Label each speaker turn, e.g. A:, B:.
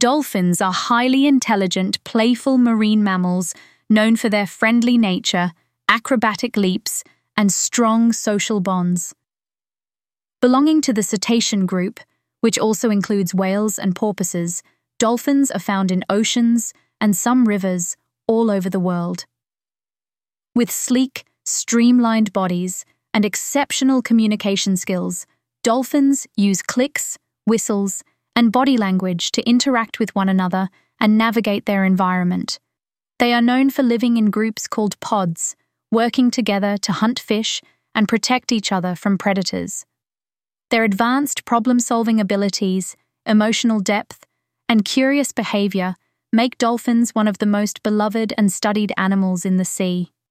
A: Dolphins are highly intelligent, playful marine mammals known for their friendly nature, acrobatic leaps, and strong social bonds. Belonging to the cetacean group, which also includes whales and porpoises, dolphins are found in oceans and some rivers all over the world. With sleek, streamlined bodies and exceptional communication skills, dolphins use clicks, whistles, and body language to interact with one another and navigate their environment. They are known for living in groups called pods, working together to hunt fish and protect each other from predators. Their advanced problem-solving abilities, emotional depth, and curious behavior make dolphins one of the most beloved and studied animals in the sea.